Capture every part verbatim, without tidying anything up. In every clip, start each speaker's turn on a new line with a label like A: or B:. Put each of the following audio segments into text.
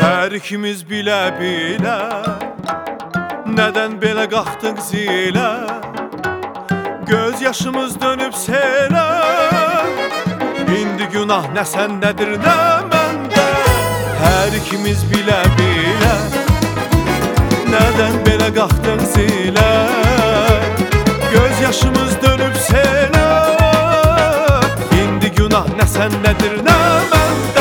A: Hər ikimiz bilə-bilə nədən belə qalxdıq zilə, göz yaşımız dönüb selə. İndi günah nə səndədir, nə məndə. Hər ikimiz bilə-bilə nədən belə qalxdıq zilə, göz yaşımız dönüb selə. İndi günah nə səndədir, nə məndə.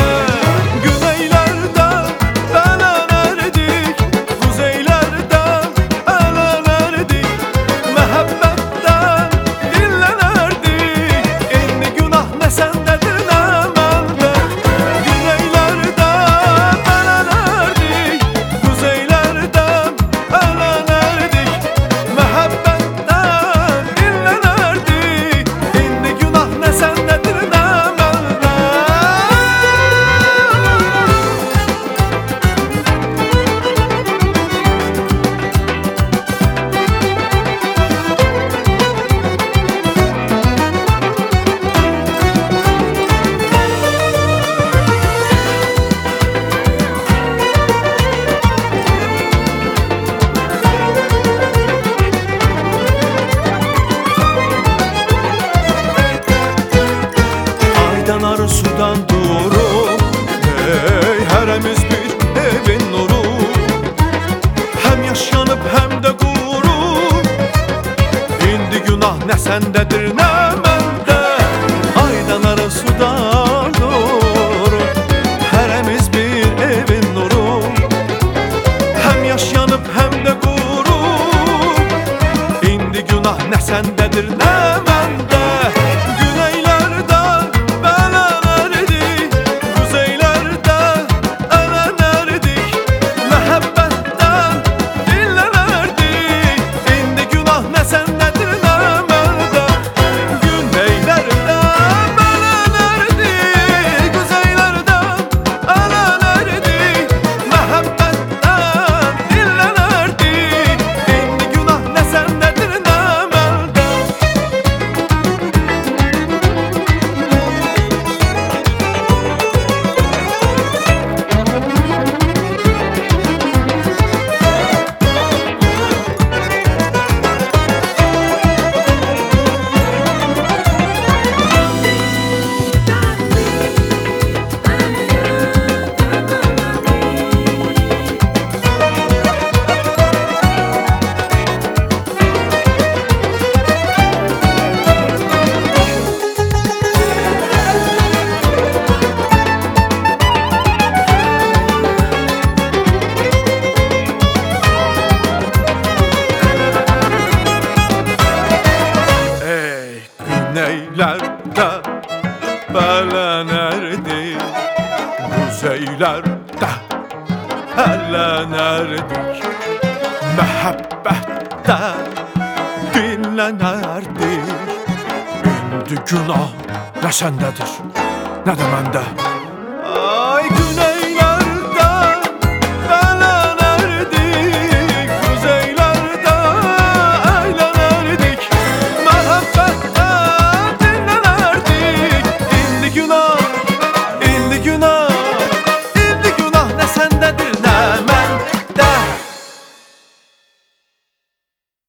A: Sudan durub, hey, hərəmiz bir evin nuru. Həm yaşanıb, həm də qurub. İndi günah nə səndədir, nə məndə. Aydan arı sudan durub, hərəmiz bir evin nuru. Həm yaşanıb, həm də qurub. İndi günah nə səndədir, nə məndə. Neylərdə bələnərdik, quzeylərdə hərlənərdik, məhəbbətdə dinlənərdik. İndi günah nə səndədir, nə də məndə.